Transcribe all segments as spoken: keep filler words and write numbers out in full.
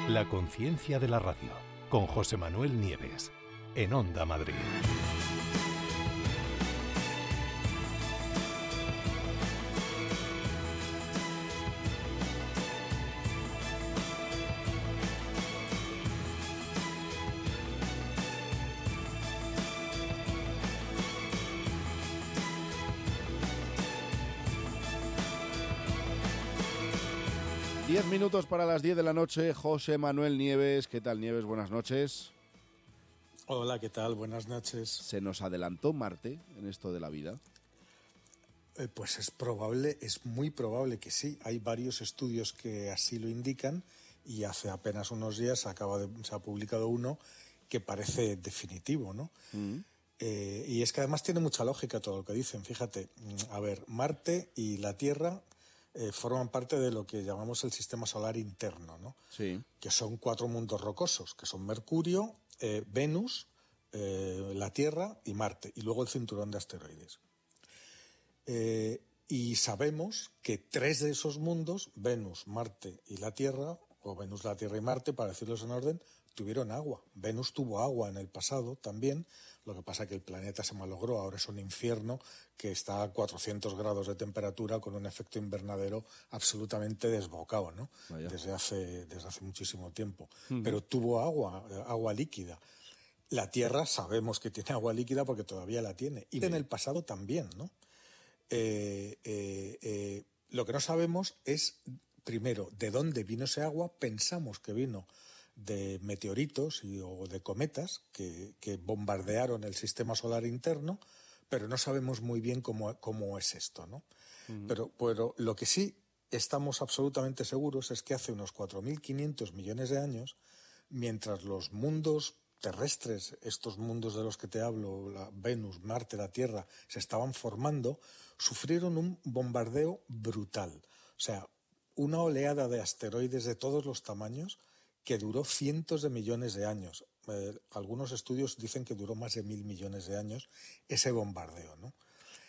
La conciencia de la radio, con José Manuel Nieves, en Onda Madrid. Diez minutos para las diez de la noche, José Manuel Nieves. ¿Qué tal, Nieves? Buenas noches. Hola, ¿qué tal? Buenas noches. ¿Se nos adelantó Marte en esto de la vida? Eh, pues es probable, es muy probable que sí. Hay varios estudios que así lo indican y hace apenas unos días se, acaba de, se ha publicado uno que parece definitivo, ¿no? Mm. Eh, y es que además tiene mucha lógica todo lo que dicen. Fíjate, a ver, Marte y la Tierra Eh, forman parte de lo que llamamos el sistema solar interno, ¿no? Sí. Que son cuatro mundos rocosos, que son Mercurio, eh, Venus, eh, la Tierra y Marte, y luego el cinturón de asteroides. Eh, y sabemos que tres de esos mundos, Venus, Marte y la Tierra, o Venus, la Tierra y Marte, para decirlos en orden, tuvieron agua. Venus tuvo agua en el pasado también, lo que pasa es que el planeta se malogró, ahora es un infierno que está a cuatrocientos grados de temperatura con un efecto invernadero absolutamente desbocado, ¿no? Vaya. Desde hace, desde hace muchísimo tiempo. Uh-huh. Pero tuvo agua, agua líquida. La Tierra sabemos que tiene agua líquida porque todavía la tiene. Y sí. En el pasado también, ¿no? Eh, eh, eh, lo que no sabemos es, primero, de dónde vino ese agua. Pensamos que vino de meteoritos y, o de cometas que, que bombardearon el sistema solar interno, pero no sabemos muy bien cómo, cómo es esto, ¿no? Uh-huh. Pero, pero lo que sí estamos absolutamente seguros es que hace unos cuatro mil quinientos millones de años, mientras los mundos terrestres, estos mundos de los que te hablo, la Venus, Marte, la Tierra, se estaban formando, sufrieron un bombardeo brutal. O sea, una oleada de asteroides de todos los tamaños que duró cientos de millones de años. Eh, algunos estudios dicen que duró más de mil millones de años ese bombardeo, ¿no?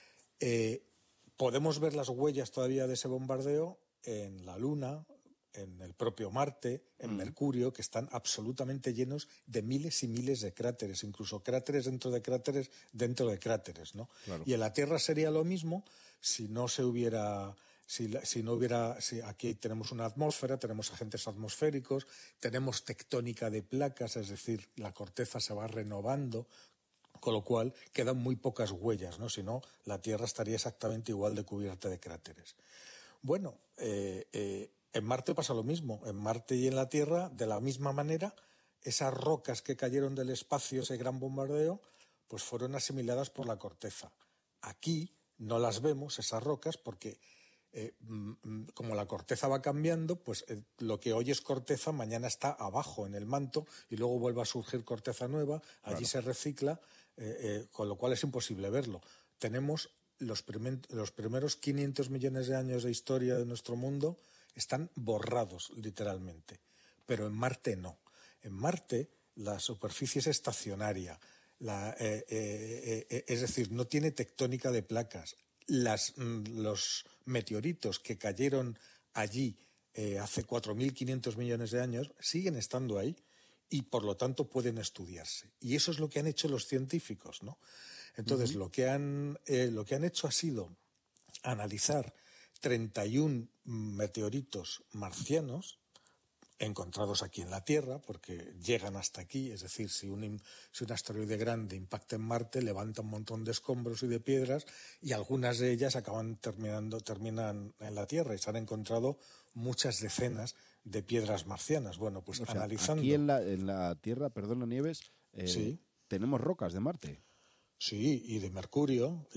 Eh, podemos ver las huellas todavía de ese bombardeo en la Luna, en el propio Marte, en mm. Mercurio, que están absolutamente llenos de miles y miles de cráteres, incluso cráteres dentro de cráteres dentro de cráteres, ¿no? Claro. Y en la Tierra sería lo mismo si no se hubiera... Si, si no hubiera, si aquí tenemos una atmósfera, tenemos agentes atmosféricos, tenemos tectónica de placas, es decir, la corteza se va renovando, con lo cual quedan muy pocas huellas, ¿no? Si no, la Tierra estaría exactamente igual de cubierta de cráteres. Bueno, eh, eh, en Marte pasa lo mismo. En Marte y en la Tierra, de la misma manera, esas rocas que cayeron del espacio, ese gran bombardeo, pues fueron asimiladas por la corteza. Aquí no las vemos, esas rocas, porque Eh, como la corteza va cambiando, pues eh, lo que hoy es corteza mañana está abajo en el manto y luego vuelve a surgir corteza nueva, allí claro. Se recicla, eh, eh, con lo cual es imposible verlo. Tenemos los, primer, los primeros quinientos millones de años de historia de nuestro mundo están borrados literalmente, pero en Marte no. En Marte la superficie es estacionaria, la, eh, eh, eh, es decir, no tiene tectónica de placas. Las, los meteoritos que cayeron allí eh, hace cuatro mil quinientos millones de años siguen estando ahí y por lo tanto pueden estudiarse. Y eso es lo que han hecho los científicos, ¿no? Entonces uh-huh. lo que han, eh, lo que han hecho ha sido analizar treinta y un meteoritos marcianos encontrados aquí en la Tierra, porque llegan hasta aquí, es decir, si un, si un asteroide grande impacta en Marte, levanta un montón de escombros y de piedras, y algunas de ellas acaban terminando, terminan en la Tierra, y se han encontrado muchas decenas de piedras marcianas. Bueno, pues o sea, analizando... Aquí en la, en la Tierra, perdona Nieves, eh, ¿sí? Tenemos rocas de Marte. Sí, y de Mercurio,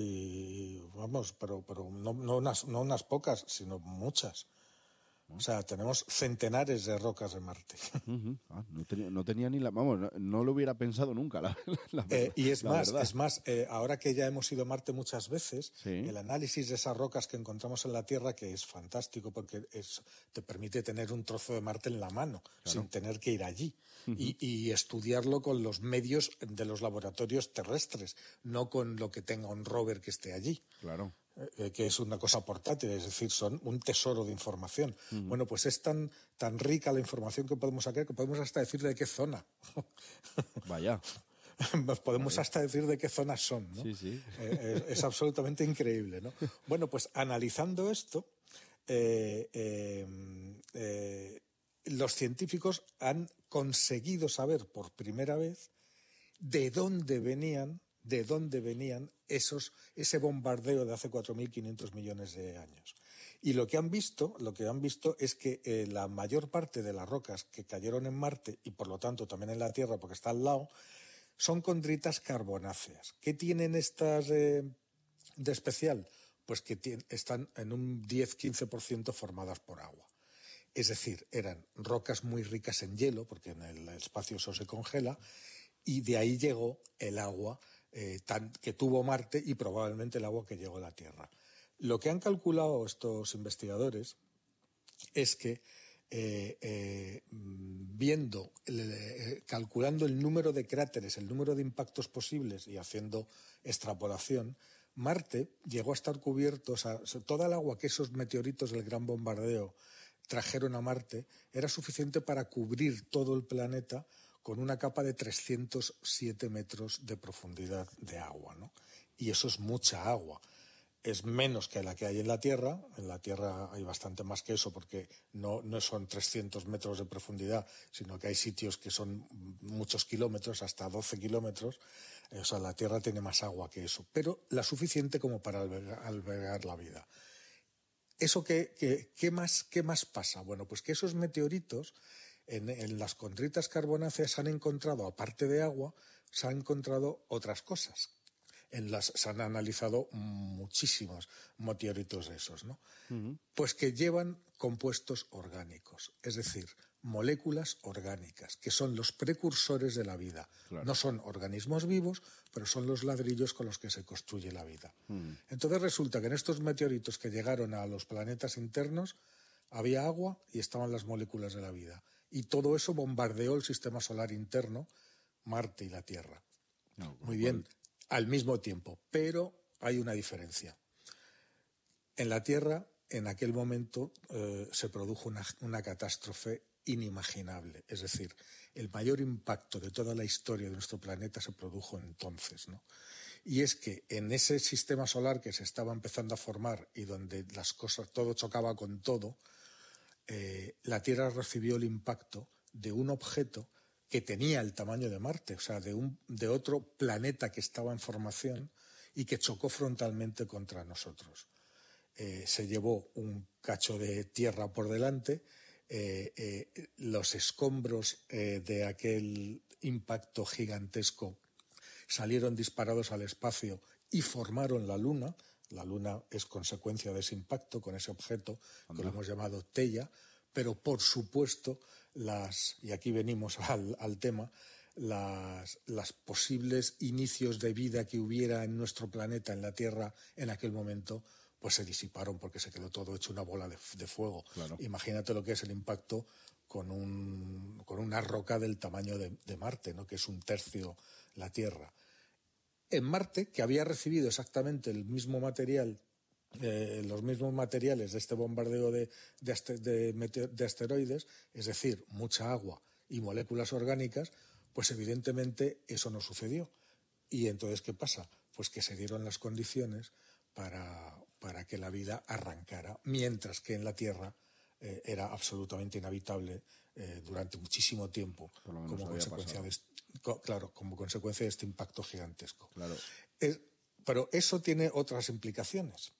y vamos, pero, pero no, no, unas, no unas pocas, sino muchas. O sea, tenemos centenares de rocas de Marte. Uh-huh. Ah, no, tenía, no tenía ni la... Vamos, no, no lo hubiera pensado nunca, la, la, eh, Y es la más, verdad. es más eh, ahora que ya hemos ido a Marte muchas veces, sí. El análisis de esas rocas que encontramos en la Tierra, que es fantástico porque es, te permite tener un trozo de Marte en la mano, claro. sin tener que ir allí, uh-huh. y, y estudiarlo con los medios de los laboratorios terrestres, no con lo que tenga un rover que esté allí. Claro. eh, que es una cosa portátil, es decir, son un tesoro de información. Uh-huh. Bueno, pues es tan, tan rica la información que podemos sacar que podemos hasta decir de qué zona. Vaya. Podemos Vaya. hasta decir de qué zonas son, ¿no? Sí, sí. Eh, es, es absolutamente increíble, ¿no? Bueno, pues analizando esto, eh, eh, eh, los científicos han conseguido saber por primera vez de dónde venían, de dónde venían esos, ese bombardeo de hace cuatro mil quinientos millones de años. Y lo que han visto, lo que han visto es que eh, la mayor parte de las rocas que cayeron en Marte y por lo tanto también en la Tierra porque está al lado, son condritas carbonáceas. ¿Qué tienen estas eh, de especial? Pues que tienen, están en un diez a quince por ciento formadas por agua. Es decir, eran rocas muy ricas en hielo, porque en el espacio eso se congela, y de ahí llegó el agua eh, tan, que tuvo Marte y probablemente el agua que llegó a la Tierra. Lo que han calculado estos investigadores es que Eh, eh, viendo, eh, calculando el número de cráteres, el número de impactos posibles y haciendo extrapolación, Marte llegó a estar cubierto, o sea, toda el agua que esos meteoritos del gran bombardeo trajeron a Marte era suficiente para cubrir todo el planeta con una capa de trescientos siete metros de profundidad de agua, ¿no? Y eso es mucha agua. Es menos que la que hay en la Tierra. En la Tierra hay bastante más que eso porque no, no son trescientos metros de profundidad, sino que hay sitios que son muchos kilómetros, hasta doce kilómetros. O sea, la Tierra tiene más agua que eso, pero la suficiente como para albergar, albergar la vida. ¿Eso qué, qué, qué, más, qué más pasa? Bueno, pues que esos meteoritos en, en las condritas carbonáceas han encontrado, aparte de agua, se han encontrado otras cosas. En las, se han analizado muchísimos meteoritos de esos, ¿no? Uh-huh. Pues que llevan compuestos orgánicos, es decir, moléculas orgánicas, que son los precursores de la vida. Claro. No son organismos vivos, pero son los ladrillos con los que se construye la vida. Uh-huh. Entonces resulta que en estos meteoritos que llegaron a los planetas internos había agua y estaban las moléculas de la vida. Y todo eso bombardeó el sistema solar interno, Marte y la Tierra. No, Muy bien. Cual... al mismo tiempo, pero hay una diferencia. En la Tierra, en aquel momento, eh, se produjo una, una catástrofe inimaginable. Es decir, el mayor impacto de toda la historia de nuestro planeta se produjo entonces, ¿no? Y es que en ese sistema solar que se estaba empezando a formar y donde las cosas, todo chocaba con todo, eh, la Tierra recibió el impacto de un objeto que tenía el tamaño de Marte, o sea, de, un, de otro planeta que estaba en formación y que chocó frontalmente contra nosotros. Eh, se llevó un cacho de tierra por delante, eh, eh, los escombros eh, de aquel impacto gigantesco salieron disparados al espacio y formaron la Luna. La Luna es consecuencia de ese impacto con ese objeto que lo hemos llamado Teia, pero por supuesto... Las, y aquí venimos al, al tema, las, las posibles inicios de vida que hubiera en nuestro planeta, en la Tierra, en aquel momento, pues se disiparon porque se quedó todo hecho una bola de, de fuego. Claro. Imagínate lo que es el impacto con, un, con una roca del tamaño de, de Marte, ¿no? Que es un tercio la Tierra. En Marte, que había recibido exactamente el mismo material, Eh, los mismos materiales de este bombardeo de, de, aster, de, de asteroides, es decir, mucha agua y moléculas orgánicas, pues evidentemente eso no sucedió. ¿Y entonces qué pasa? Pues que se dieron las condiciones para, para que la vida arrancara, mientras que en la Tierra eh, era absolutamente inhabitable eh, durante muchísimo tiempo, como consecuencia, de este, claro, como consecuencia de este impacto gigantesco. Claro. Es, pero eso tiene otras implicaciones.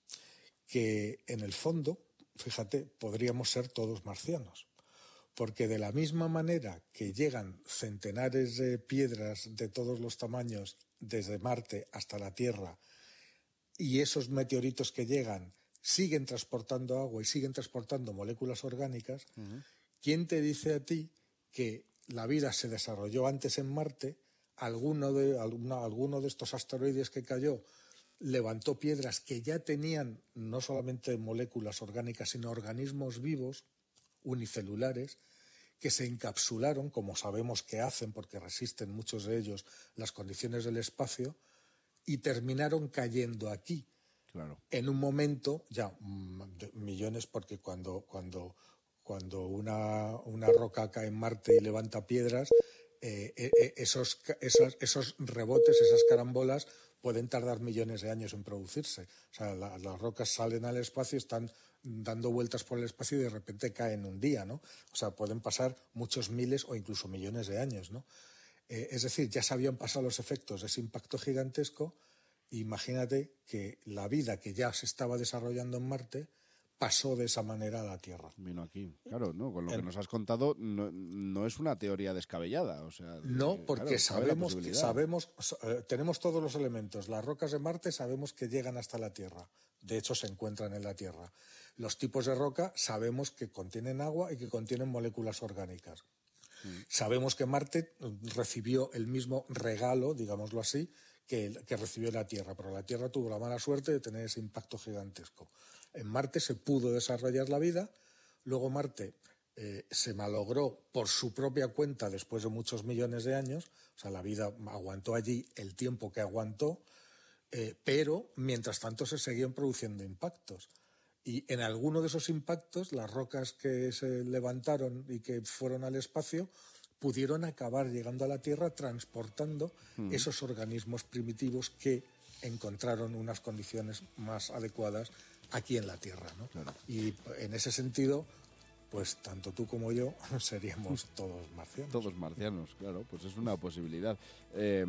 Que en el fondo, fíjate, podríamos ser todos marcianos, porque de la misma manera que llegan centenares de piedras de todos los tamaños desde Marte hasta la Tierra y esos meteoritos que llegan siguen transportando agua y siguen transportando moléculas orgánicas, uh-huh. ¿Quién te dice a ti que la vida se desarrolló antes en Marte? Alguno de, alguna, alguno de estos asteroides que cayó levantó piedras que ya tenían no solamente moléculas orgánicas, sino organismos vivos, unicelulares, que se encapsularon, como sabemos que hacen, porque resisten muchos de ellos las condiciones del espacio, y terminaron cayendo aquí. Claro. En un momento, ya millones, porque cuando, cuando, cuando una, una roca cae en Marte y levanta piedras, eh, eh, esos, esos, esos rebotes, esas carambolas, pueden tardar millones de años en producirse. O sea, la, las rocas salen al espacio, están dando vueltas por el espacio y de repente caen un día, ¿no? O sea, pueden pasar muchos miles o incluso millones de años, ¿no? Eh, es decir, ya se habían pasado los efectos de ese impacto gigantesco. Imagínate que la vida que ya se estaba desarrollando en Marte pasó de esa manera a la Tierra. Vino aquí, claro, ¿no? Con lo que nos has contado, no, no es una teoría descabellada, o sea... No, porque claro, sabemos, que sabemos eh, tenemos todos los elementos. Las rocas de Marte sabemos que llegan hasta la Tierra. De hecho, se encuentran en la Tierra. Los tipos de roca sabemos que contienen agua y que contienen moléculas orgánicas. Mm. Sabemos que Marte recibió el mismo regalo, digámoslo así, que, que recibió la Tierra, pero la Tierra tuvo la mala suerte de tener ese impacto gigantesco. En Marte se pudo desarrollar la vida, luego Marte eh, se malogró por su propia cuenta después de muchos millones de años, o sea, la vida aguantó allí el tiempo que aguantó, eh, pero mientras tanto se seguían produciendo impactos. Y en alguno de esos impactos, las rocas que se levantaron y que fueron al espacio pudieron acabar llegando a la Tierra transportando mm. esos organismos primitivos que encontraron unas condiciones más adecuadas aquí en la Tierra, ¿no? Claro. Y en ese sentido, pues tanto tú como yo seríamos todos marcianos. Todos marcianos, claro, pues es una posibilidad. Eh,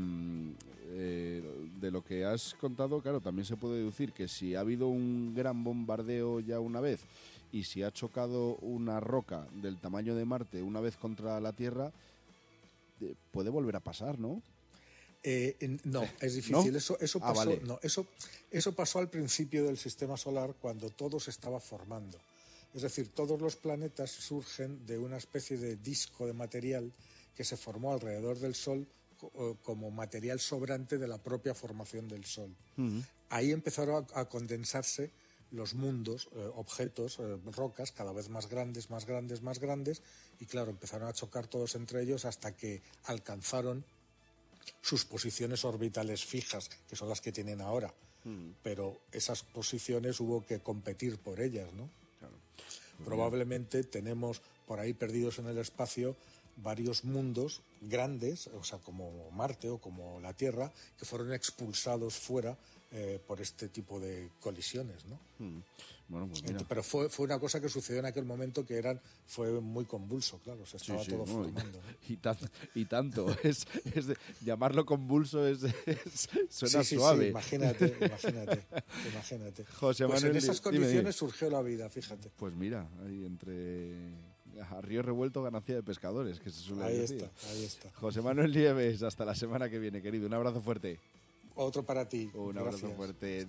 eh, de lo que has contado, claro, también se puede deducir que si ha habido un gran bombardeo ya una vez y si ha chocado una roca del tamaño de Marte una vez contra la Tierra, eh, puede volver a pasar, ¿no? Eh, no, es difícil. ¿No? Eso, eso, ah, pasó, vale. no, eso, eso pasó al principio del sistema solar cuando todo se estaba formando. Es decir, todos los planetas surgen de una especie de disco de material que se formó alrededor del Sol como material sobrante de la propia formación del Sol. Uh-huh. Ahí empezaron a, a condensarse los mundos, eh, objetos, eh, rocas cada vez más grandes, más grandes, más grandes, y claro, empezaron a chocar todos entre ellos hasta que alcanzaron sus posiciones orbitales fijas, que son las que tienen ahora. Uh-huh. Pero esas posiciones hubo que competir por ellas, ¿no? Claro. Probablemente tenemos por ahí perdidos en el espacio varios mundos grandes, o sea, como Marte o como la Tierra, que fueron expulsados fuera eh, por este tipo de colisiones, ¿no? Hmm. Bueno, pues mira. Pero fue, fue una cosa que sucedió en aquel momento que eran, fue muy convulso, claro, se estaba sí, sí, todo no, formando. Y, y, tan, y tanto, es, es de, llamarlo convulso es, es suena sí, sí, suave. Sí, imagínate, imagínate, imagínate. José pues Manuel, en esas condiciones dime, dime. surgió la vida, fíjate. Pues mira, ahí entre a río revuelto ganancia de pescadores, que se suele ahí decir. Está, ahí está. José Manuel Nieves, hasta la semana que viene, querido. Un abrazo fuerte. Otro para ti. Un Gracias. abrazo fuerte.